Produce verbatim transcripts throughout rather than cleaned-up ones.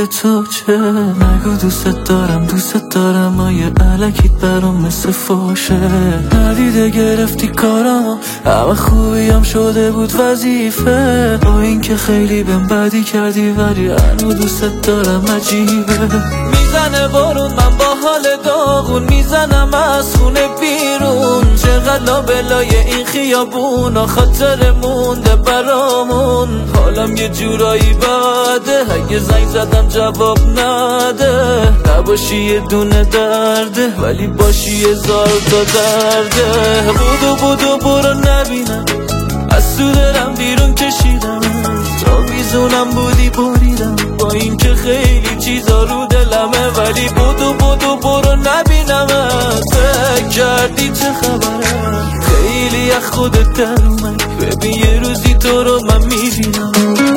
تو چه؟ نگو دوست دارم دوست دارم ما یه علکیت برام مثل فاشه. ندیده گرفتی کارم همه خوبیم شده بود وظیفه. با این که خیلی بهم بدی کردی ولی هنو دوست دارم عجیبه. میزنه بارون من با حال داغون میزنم از خونه بیرون. چقدر لابلای این خیابون خاطر مونده برامون. حالم یه جورایی بده اگه زنگ زدم جواب نده. نباشی یه دونه درده ولی باشی یه زار تا درده. بودو بودو برو نبینم از تو درم بیرون کشیدم. تا میزونم بودی بریدم با این که خیلی چیزا رو دلمه. ولی بودو بودو برو نبینم. فکر کردی چه خبره؟ خیلی از خودت در اومد. ببین یه روزی تو رو من میبینم.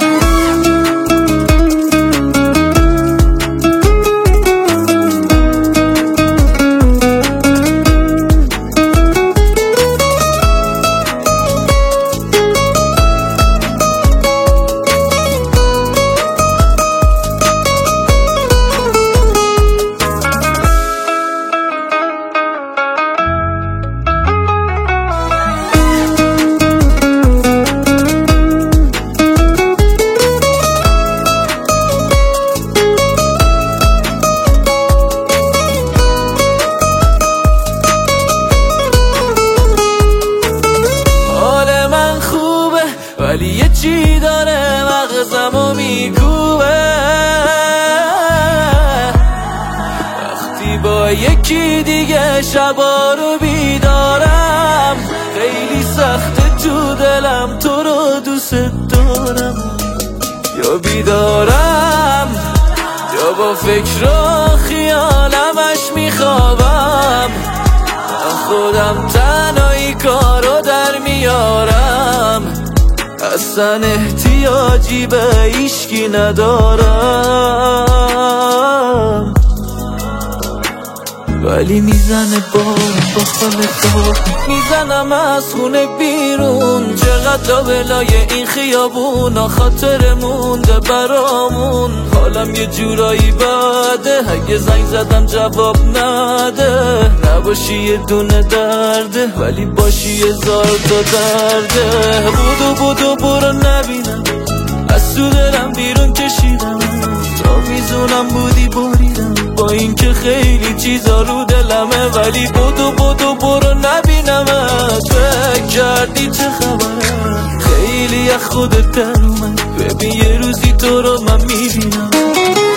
ولی یه چی داره مغزمو میکوبه. وقتی با یکی دیگه شبا رو بیدارم خیلی سخته تو دلم تو رو دوست دارم. یا بیدارم یا با فکر و خیالمش میخوابم. من خودم تنهایی کارو در میارم. اصلا احتیاجی به هیچکی ندارم. ولی میزنه بارم با حال داغون میزنم از خونه بیرون. چقدر لابلای این خیابون خاطر مونده برامون. حالم یه جورایی بده اگه زنگ زدم جواب نده. نباشی یه دونه درده ولی باشی یه زار تا درده. بودو بودو برو نبینم از تو درم بیرون کشیدم. تا میزونم بودی بریدم با این که خیلی چیزا رو دلمه. ولی بودو بودو برو نبینم. فکر کردی چه خبره؟ خیلی از خودت در اومد. ببین یه روزی تو رو من میبینم.